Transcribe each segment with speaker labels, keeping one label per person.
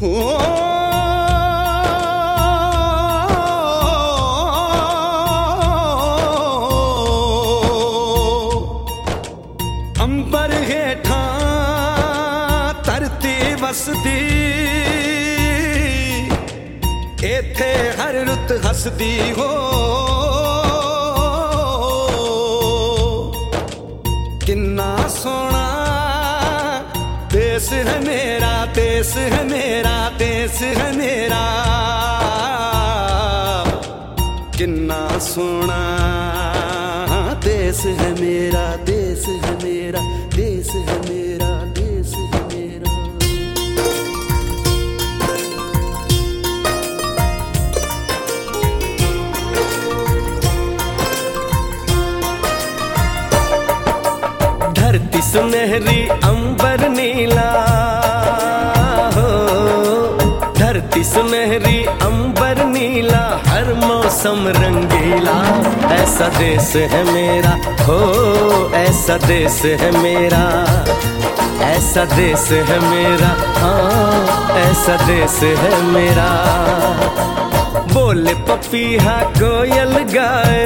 Speaker 1: अंबर हेठा धरती वसदी, इथे हर रुत हसदी हो। किन्ना सोना देश है मेरा, देश है मेरा, देश है मेरा। किन्ना सोना देश है मेरा, देश है मेरा, देश है मेरा, देश है मेरा। धरती सुनहरी अंबर नीला हो, धरती सुनहरी अंबर नीला, हर मौसम रंगीला। ऐसा देश है मेरा हो, ऐसा देश है मेरा, ऐसा देश है मेरा, हाँ ऐसा देश है मेरा। बोले पपीहा कोयल गाए,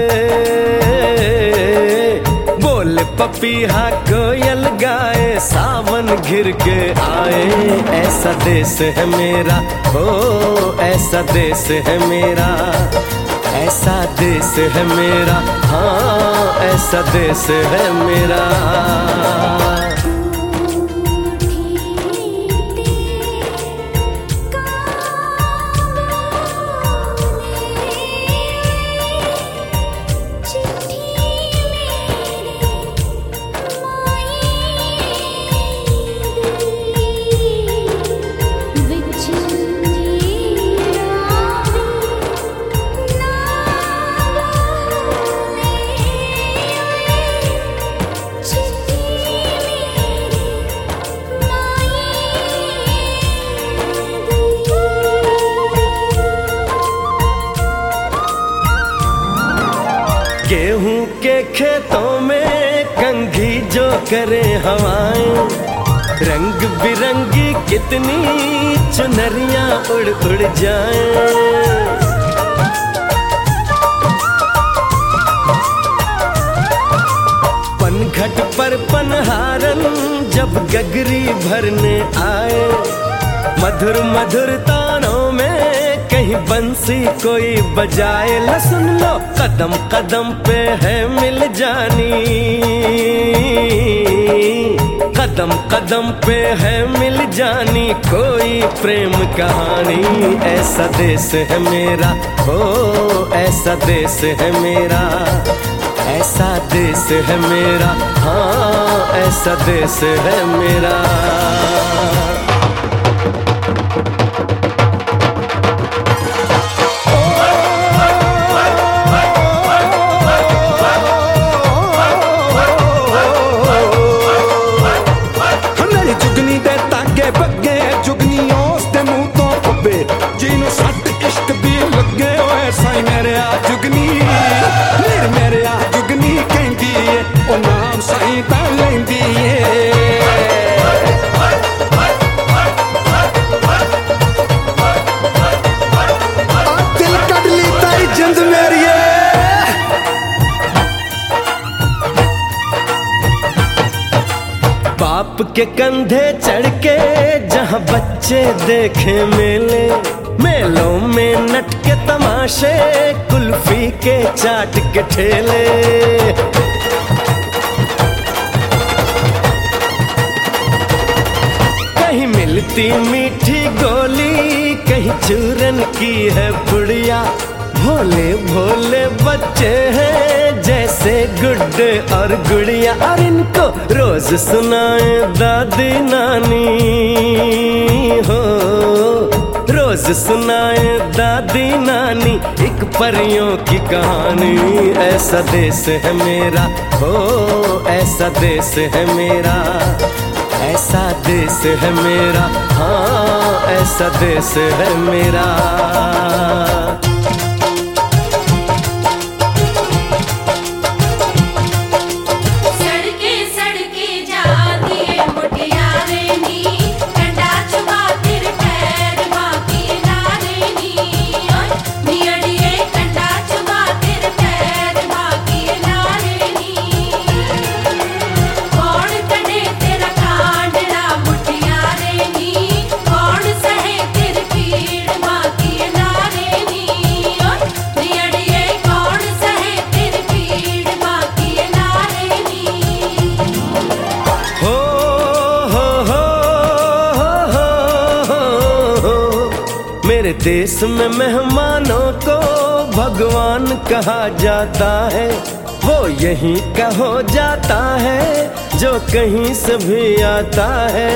Speaker 1: बोले पपीहा कोयल गाए, सावन घिर के आए। ऐसा देश है मेरा हो, ऐसा देश है मेरा, ऐसा देश है मेरा, हाँ ऐसा देश है मेरा। गेहूं के खेतों में कंघी जो करे हवाएं, रंग बिरंगी कितनी चुनरियां उड़ उड़ जाएं। पनघट पर पनहारन जब गगरी भरने आए, मधुर मधुर तानों में कहीं बंसी कोई बजाए। ल सुन लो कदम कदम पे है मिल जानी, कदम कदम पे है मिल जानी कोई प्रेम कहानी। ऐसा देश है मेरा हो, ऐसा देश है मेरा, ऐसा देश है मेरा, हाँ ऐसा देश है मेरा। बाप के कंधे चढ़ के जहाँ बच्चे देखे मेले, मेलों में नट के तमाशे, कुल्फी के चाट के ठेले। कहीं मिलती मीठी गोली, कहीं चूरन की है पुड़िया। भोले भोले बच्चे हैं जैसे गुड्डे और गुड़िया, और इनको रोज सुनाए दादी नानी हो, रोज सुनाए दादी नानी एक परियों की कहानी। ऐसा देश है मेरा हो, ऐसा देश है मेरा, ऐसा देश है मेरा, हाँ ऐसा देश है मेरा।
Speaker 2: सड़के जाती है मुटियारे नी, डंडा चुबा फिर
Speaker 1: मेरे देश में मेहमानों को भगवान कहा जाता है, वो यहीं का हो जाता है जो कहीं से भी आता है।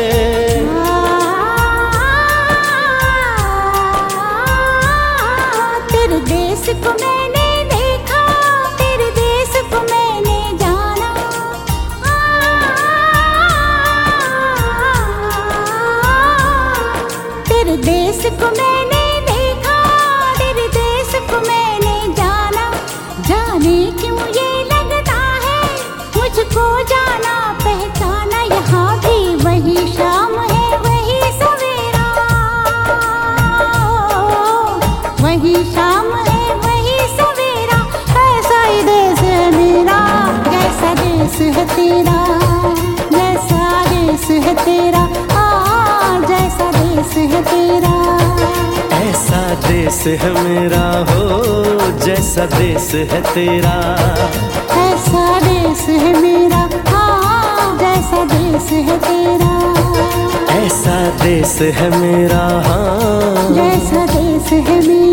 Speaker 2: तेरे देश को मैंने देखा, तेरे देश को मैंने जाना, तेरे देश को मैंने देखा, तेरे देश को मैंने जाना। जाने क्यों ये लगता है मुझको जाना पहचाना, यहाँ भी वही शाम है वही सवेरा, वही शाम है वही सवेरा। ऐसा ही देश है मेरा, जैसा देश है तेरा, जैसा देश है तेरा, जैसा देश है तेरा।
Speaker 1: ऐसा देश है मेरा हो जैसा देश है तेरा,
Speaker 2: ऐसा देश है मेरा, जैसा देश है तेरा।
Speaker 1: ऐसा देश है मेरा, हाँ
Speaker 2: जैसा देश है मेरा।